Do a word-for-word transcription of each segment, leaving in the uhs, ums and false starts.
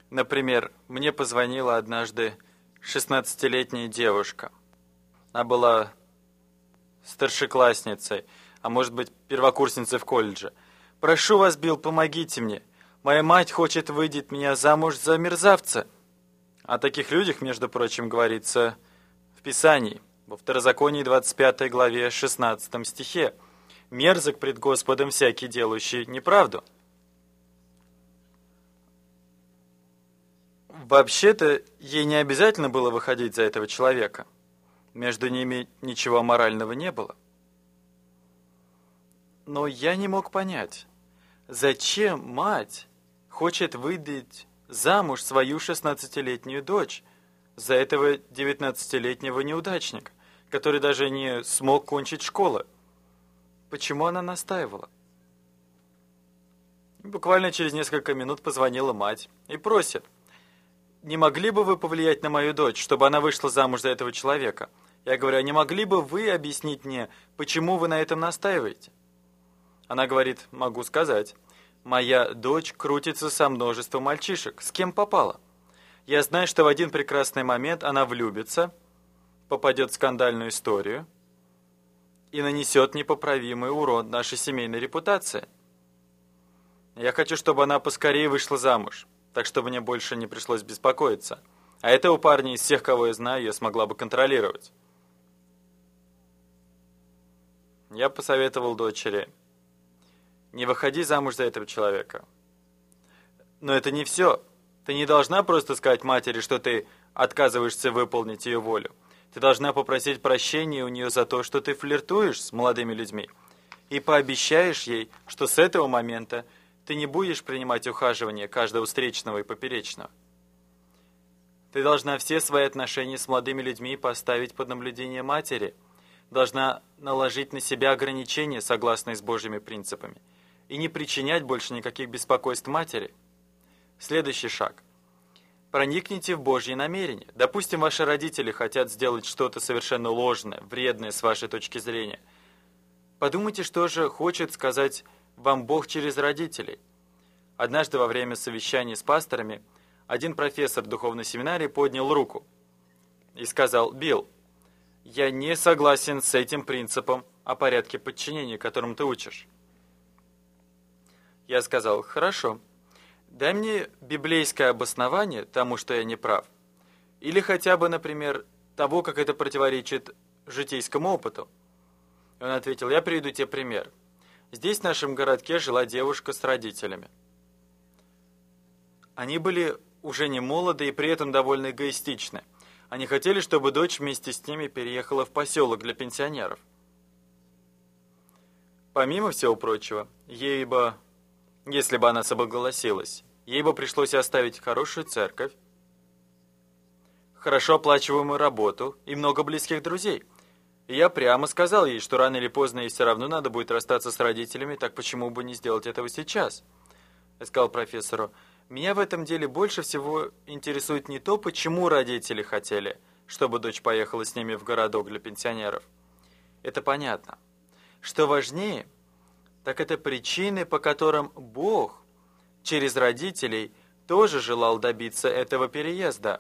Например, мне позвонила однажды шестнадцатилетняя девушка. Она была старшеклассницей, а может быть первокурсницей в колледже. «Прошу вас, Билл, помогите мне. Моя мать хочет выдать меня замуж за мерзавца». О таких людях, между прочим, говорится в Писании, во Второзаконии двадцать пятой главе шестнадцатом стихе. «Мерзок пред Господом всякий, делающий неправду». Вообще-то, ей не обязательно было выходить за этого человека. Между ними ничего морального не было. Но я не мог понять, зачем мать хочет выдать замуж свою шестнадцатилетнюю дочь за этого девятнадцатилетнего неудачника, который даже не смог кончить школу. Почему она настаивала? Буквально через несколько минут позвонила мать и просит: «Не могли бы вы повлиять на мою дочь, чтобы она вышла замуж за этого человека?» Я говорю: «А не могли бы вы объяснить мне, почему вы на этом настаиваете?» Она говорит: «Могу сказать. Моя дочь крутится со множеством мальчишек. С кем попала? Я знаю, что в один прекрасный момент она влюбится, попадет в скандальную историю и нанесет непоправимый урон нашей семейной репутации. Я хочу, чтобы она поскорее вышла замуж, так чтобы мне больше не пришлось беспокоиться. А этого парня из всех, кого я знаю, я смогла бы контролировать». Я посоветовал дочери: «Не выходи замуж за этого человека». Но это не все. Ты не должна просто сказать матери, что ты отказываешься выполнить ее волю. Ты должна попросить прощения у нее за то, что ты флиртуешь с молодыми людьми, и пообещаешь ей, что с этого момента ты не будешь принимать ухаживание каждого встречного и поперечного. Ты должна все свои отношения с молодыми людьми поставить под наблюдение матери, должна наложить на себя ограничения, согласные с Божьими принципами, и не причинять больше никаких беспокойств матери. Следующий шаг. Проникните в Божьи намерения. Допустим, ваши родители хотят сделать что-то совершенно ложное, вредное с вашей точки зрения. Подумайте, что же хочет сказать вам Бог через родителей. Однажды во время совещания с пасторами один профессор духовной семинарии поднял руку и сказал: «Билл, я не согласен с этим принципом о порядке подчинения, которым ты учишь». Я сказал: «Хорошо, дай мне библейское обоснование тому, что я не прав. Или хотя бы, например, того, как это противоречит житейскому опыту». И он ответил: «Я приведу тебе пример. Здесь, в нашем городке, жила девушка с родителями. Они были уже не молоды и при этом довольно эгоистичны. Они хотели, чтобы дочь вместе с ними переехала в поселок для пенсионеров. Помимо всего прочего, ей бы, если бы она согласилась, ей бы пришлось оставить хорошую церковь, хорошо оплачиваемую работу и много близких друзей. И я прямо сказал ей, что рано или поздно ей все равно надо будет расстаться с родителями, так почему бы не сделать этого сейчас?» Я сказал профессору: «Меня в этом деле больше всего интересует не то, почему родители хотели, чтобы дочь поехала с ними в городок для пенсионеров. Это понятно. Что важнее, так это причины, по которым Бог через родителей тоже желал добиться этого переезда».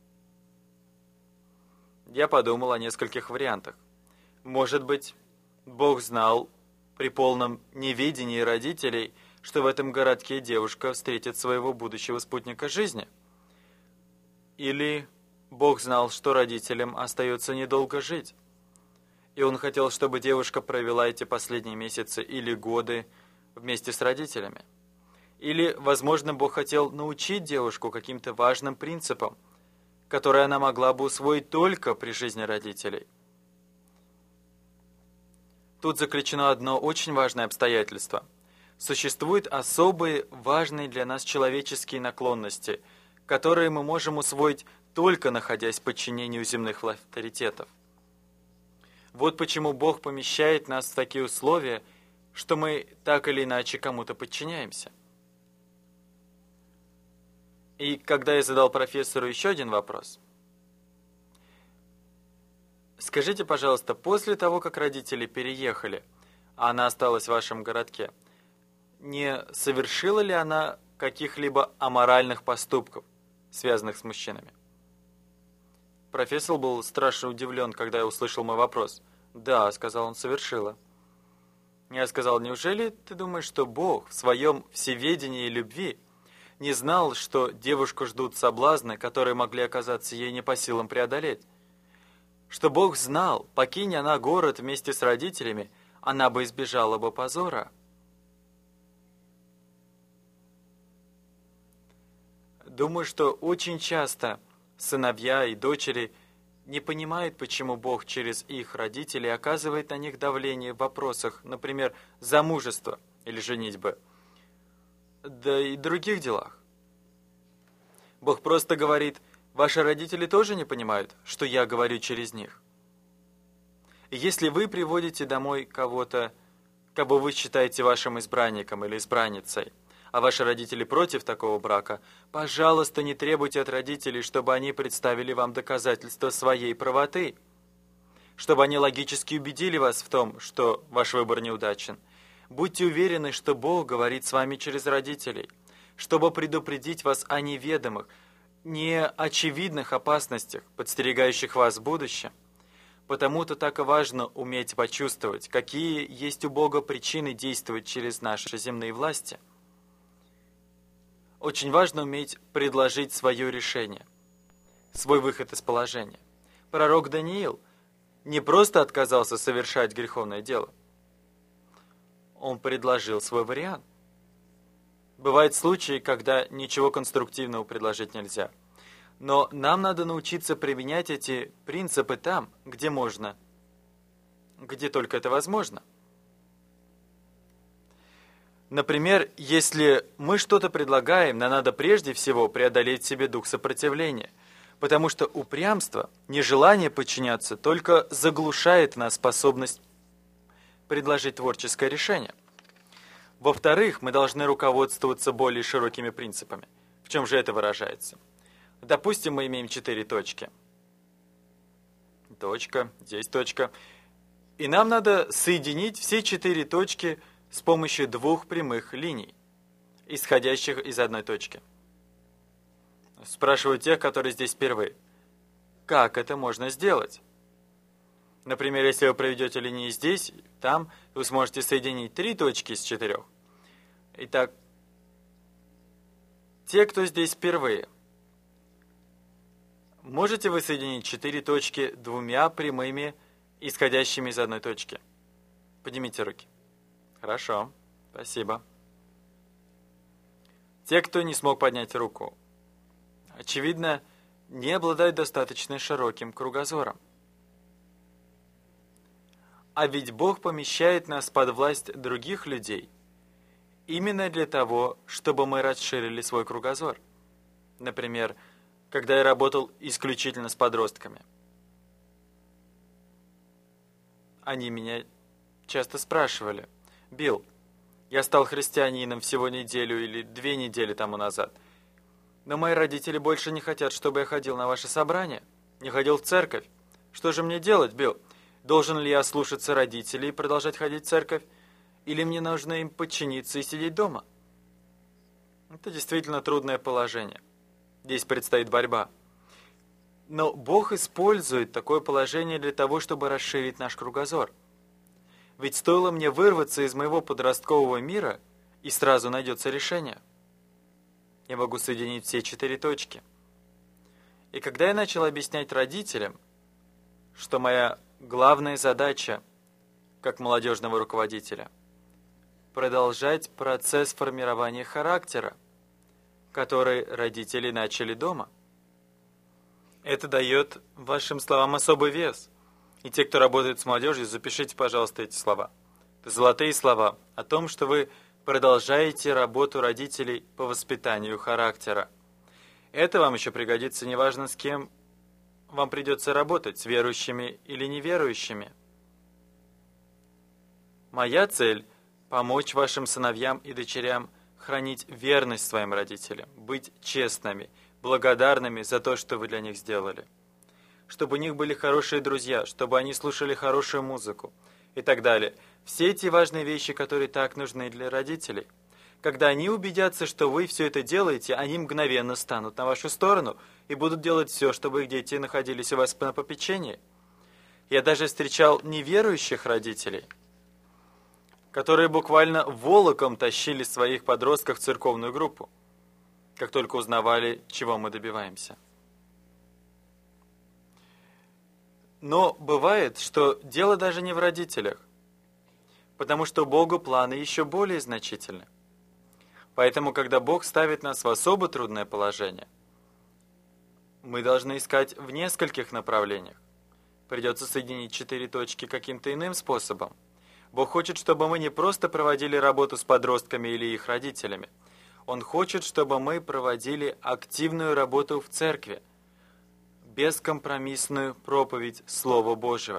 Я подумал о нескольких вариантах. Может быть, Бог знал при полном неведении родителей, что в этом городке девушка встретит своего будущего спутника жизни. Или Бог знал, что родителям остается недолго жить, и Он хотел, чтобы девушка провела эти последние месяцы или годы вместе с родителями. Или, возможно, Бог хотел научить девушку каким-то важным принципам, которые она могла бы усвоить только при жизни родителей. Тут заключено одно очень важное обстоятельство. Существуют особые, важные для нас человеческие наклонности, которые мы можем усвоить только находясь в подчинении у земных авторитетов. Вот почему Бог помещает нас в такие условия, что мы так или иначе кому-то подчиняемся. И когда я задал профессору еще один вопрос: «Скажите, пожалуйста, после того, как родители переехали, а она осталась в вашем городке, не совершила ли она каких-либо аморальных поступков? связанных с мужчинами. Профессор был страшно удивлен, когда я услышал мой вопрос. «Да», — сказал он, — «совершила». Я сказал: «Неужели ты думаешь, что Бог в своем всеведении и любви не знал, что девушку ждут соблазны, которые могли оказаться ей не по силам преодолеть? Что Бог знал, покинь она город вместе с родителями, она бы избежала бы позора?» Думаю, что очень часто сыновья и дочери не понимают, почему Бог через их родителей оказывает на них давление в вопросах, например, замужества или женитьбы, да и других делах. Бог просто говорит: ваши родители тоже не понимают, что я говорю через них. И если вы приводите домой кого-то, кого вы считаете вашим избранником или избранницей, а ваши родители против такого брака, пожалуйста, не требуйте от родителей, чтобы они представили вам доказательства своей правоты, чтобы они логически убедили вас в том, что ваш выбор неудачен. Будьте уверены, что Бог говорит с вами через родителей, чтобы предупредить вас о неведомых, неочевидных опасностях, подстерегающих вас в будущем. Потому-то так и важно уметь почувствовать, какие есть у Бога причины действовать через наши земные власти. Очень важно уметь предложить свое решение, свой выход из положения. Пророк Даниил не просто отказался совершать греховное дело, он предложил свой вариант. Бывают случаи, когда ничего конструктивного предложить нельзя. Но нам надо научиться применять эти принципы там, где можно, где только это возможно. Например, если мы что-то предлагаем, нам надо прежде всего преодолеть в себе дух сопротивления, потому что упрямство, нежелание подчиняться только заглушает в нас способность предложить творческое решение. Во-вторых, мы должны руководствоваться более широкими принципами. В чем же это выражается? Допустим, мы имеем четыре точки. Точка, здесь точка. И нам надо соединить все четыре точки с помощью двух прямых линий, исходящих из одной точки. Спрашиваю тех, которые здесь впервые. Как это можно сделать? Например, если вы проведете линии здесь, там, вы сможете соединить три точки из четырех. Итак, те, кто здесь впервые, можете вы соединить четыре точки двумя прямыми, исходящими из одной точки? Поднимите руки. Хорошо, спасибо. Те, кто не смог поднять руку, очевидно, не обладают достаточно широким кругозором. А ведь Бог помещает нас под власть других людей именно для того, чтобы мы расширили свой кругозор. Например, когда я работал исключительно с подростками. Они меня часто спрашивали: «Билл, я стал христианином всего неделю или две недели тому назад, но мои родители больше не хотят, чтобы я ходил на ваши собрания, не ходил в церковь. Что же мне делать, Билл? Должен ли я слушаться родителей и продолжать ходить в церковь? Или мне нужно им подчиниться и сидеть дома?» Это действительно трудное положение. Здесь предстоит борьба. Но Бог использует такое положение для того, чтобы расширить наш кругозор. Ведь стоило мне вырваться из моего подросткового мира, и сразу найдется решение. Я могу соединить все четыре точки. И когда я начал объяснять родителям, что моя главная задача, как молодежного руководителя, продолжать процесс формирования характера, который родители начали дома, это дает вашим словам особый вес. И те, кто работает с молодежью, запишите, пожалуйста, эти слова. Это золотые слова о том, что вы продолжаете работу родителей по воспитанию характера. Это вам еще пригодится, неважно, с кем вам придется работать, с верующими или неверующими. Моя цель – помочь вашим сыновьям и дочерям хранить верность своим родителям, быть честными, благодарными за то, что вы для них сделали. Чтобы у них были хорошие друзья, чтобы они слушали хорошую музыку и так далее. Все эти важные вещи, которые так нужны для родителей. Когда они убедятся, что вы все это делаете, они мгновенно станут на вашу сторону и будут делать все, чтобы их дети находились у вас на попечении. Я даже встречал неверующих родителей, которые буквально волоком тащили своих подростков в церковную группу, как только узнавали, чего мы добиваемся. Но бывает, что дело даже не в родителях, потому что Богу планы еще более значительны. Поэтому, когда Бог ставит нас в особо трудное положение, мы должны искать в нескольких направлениях. Придется соединить четыре точки каким-то иным способом. Бог хочет, чтобы мы не просто проводили работу с подростками или их родителями. Он хочет, чтобы мы проводили активную работу в церкви, бескомпромиссную проповедь Слова Божьего.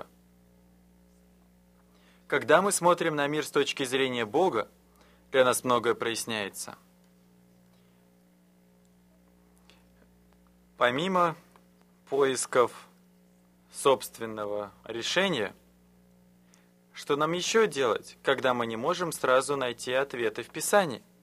Когда мы смотрим на мир с точки зрения Бога, для нас многое проясняется. Помимо поисков собственного решения, что нам еще делать, когда мы не можем сразу найти ответы в Писании?